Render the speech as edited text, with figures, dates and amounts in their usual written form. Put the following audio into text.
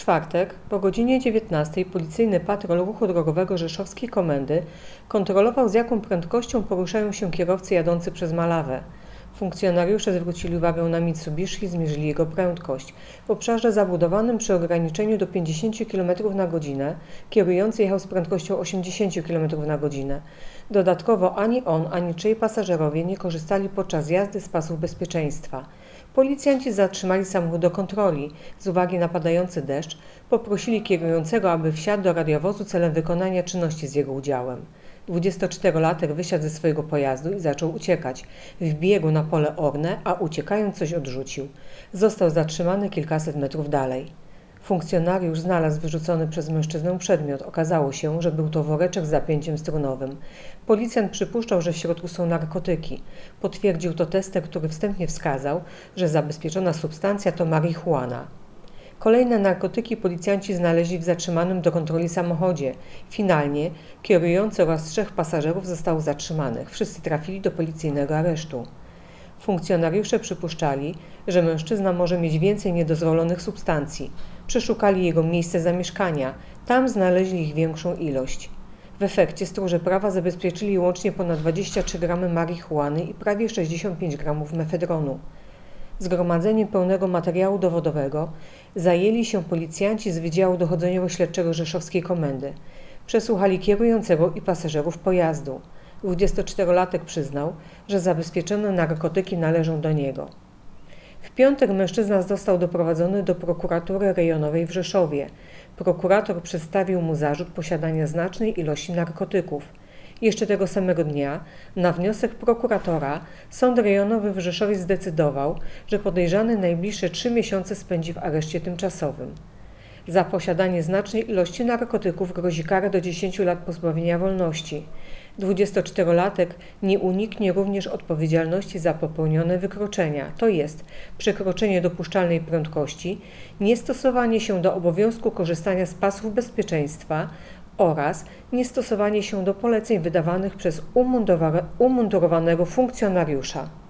czwartek po godzinie 19 policyjny patrol ruchu drogowego Rzeszowskiej Komendy kontrolował, z jaką prędkością poruszają się kierowcy jadący przez Malawę. Funkcjonariusze zwrócili uwagę na Mitsubishi i zmierzyli jego prędkość. W obszarze zabudowanym przy ograniczeniu do 50 km na godzinę kierujący jechał z prędkością 80 km na godzinę. Dodatkowo ani on, ani trzej pasażerowie nie korzystali podczas jazdy z pasów bezpieczeństwa. Policjanci zatrzymali samochód do kontroli. Z uwagi na padający deszcz poprosili kierującego, aby wsiadł do radiowozu celem wykonania czynności z jego udziałem. 24-latek wysiadł ze swojego pojazdu i zaczął uciekać. Wbiegł na pole orne, a uciekając coś odrzucił. Został zatrzymany kilkaset metrów dalej. Funkcjonariusz znalazł wyrzucony przez mężczyznę przedmiot. Okazało się, że był to woreczek z zapięciem strunowym. Policjant przypuszczał, że w środku są narkotyki. Potwierdził to testem, który wstępnie wskazał, że zabezpieczona substancja to marihuana. Kolejne narkotyki policjanci znaleźli w zatrzymanym do kontroli samochodzie. Finalnie kierujący oraz 3 pasażerów zostało zatrzymanych. Wszyscy trafili do policyjnego aresztu. Funkcjonariusze przypuszczali, że mężczyzna może mieć więcej niedozwolonych substancji. Przeszukali jego miejsce zamieszkania. Tam znaleźli ich większą ilość. W efekcie stróże prawa zabezpieczyli łącznie ponad 23 gramy marihuany i prawie 65 gramów mefedronu. Zgromadzeniem pełnego materiału dowodowego zajęli się policjanci z Wydziału Dochodzeniowo-Śledczego Rzeszowskiej Komendy. Przesłuchali kierującego i pasażerów pojazdu. 24-latek przyznał, że zabezpieczone narkotyki należą do niego. W piątek mężczyzna został doprowadzony do prokuratury rejonowej w Rzeszowie. Prokurator przedstawił mu zarzut posiadania znacznej ilości narkotyków. Jeszcze tego samego dnia, na wniosek prokuratora, Sąd Rejonowy w Rzeszowie zdecydował, że podejrzany najbliższe 3 miesiące spędzi w areszcie tymczasowym. Za posiadanie znacznej ilości narkotyków grozi kara do 10 lat pozbawienia wolności. 24-latek nie uniknie również odpowiedzialności za popełnione wykroczenia, to jest przekroczenie dopuszczalnej prędkości, niestosowanie się do obowiązku korzystania z pasów bezpieczeństwa oraz niestosowanie się do poleceń wydawanych przez umundurowanego funkcjonariusza.